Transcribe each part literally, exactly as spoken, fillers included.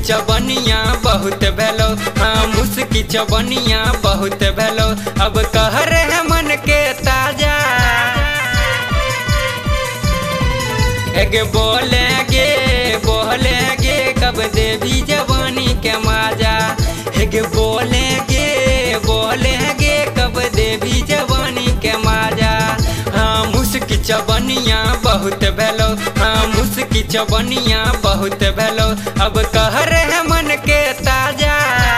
चबनिया बहुत भेलो, हाँ मुस्की चबनिया बहुत भेलो। अब कह रहे मन के ताजा एगे बोलेंगे बोलेंगे कब देवी जवानी के माजा। एगे बोलेंगे बोलेंगे कब देवी जवानी के माजा। हाँ मुस्की चबनिया बहुत भेलो, हाँ मुस्की चबनिया बहुत भेलो। अब कह रहे मन के ताजा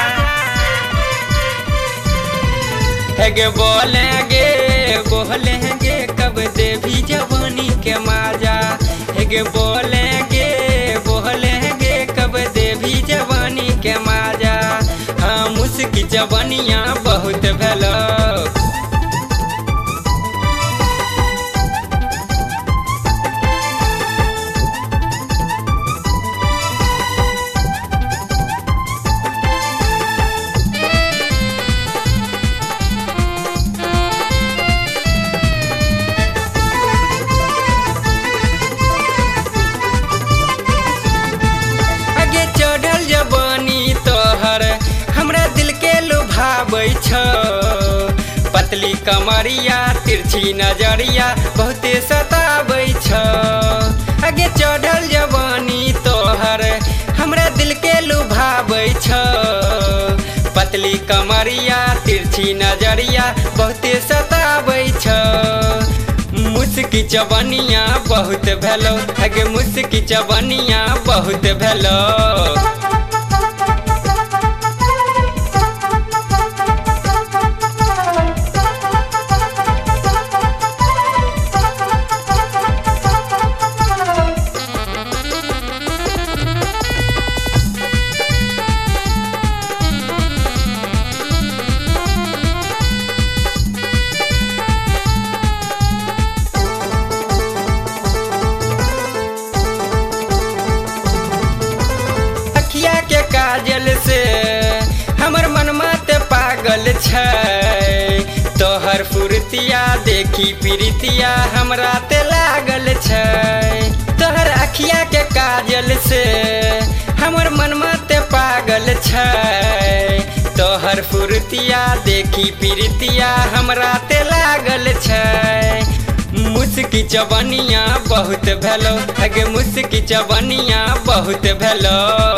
एगे बोलेंगे बोलेंगे कब देवी जवानी के माजा। एगे बोलेंगे बोलेंगे कब देवी जवानी के माजा। हाँ मुस्की चबनिया बहुत भेलो। पतली कमरिया तिरछी नजरिया बहुते सताबै छ। आगे चढ़ल जवानी तोहर हमरा दिल के लुभाबै छ। पतली कमरिया तिरछी नजरिया बहुते सताबै छ। मुस्की चबनिया बहुत भेलो, आगे मुस्की चबनिया बहुत भेलो। काजल से हमर मनमा ते पागल छै। तोहर फुर्तिया देखी प्रीतिया हमरा ते लागल छै। तोहर अखिया के काजल से हमर मनमा ते पागल छै। तोहर फुर्तिया देखी प्रीतिया हमरा ते लागल छै। मुस्की चबनिया बहुत भेलो, अगे मुस्की चबनिया बहुत भेलो।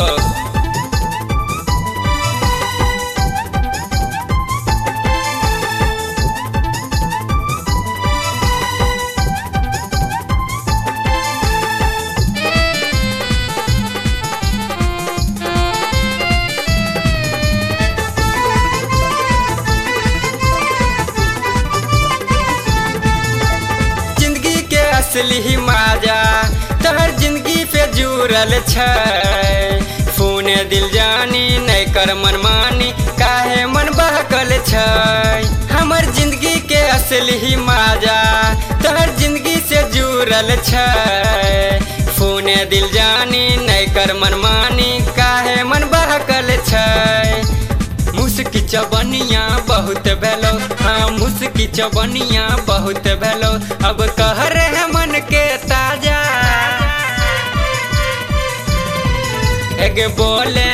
असली माजा तोहर जिंदगी पे जुड़ल छै। फोन दिल जानी नहीं कर मनमानी काहे मन बहकल छै। हमर जिंदगी के असली माजा तोहर जिंदगी से जुड़ल छै। फोन दिल जानी नहीं कर मनमानी काहे मन बहकल छै। मुस्की चबनिया बहुत भेलो, हाँ मुस्की चबनिया बहुत भेलो। अब कह रहे मन के ताजा एगे बोले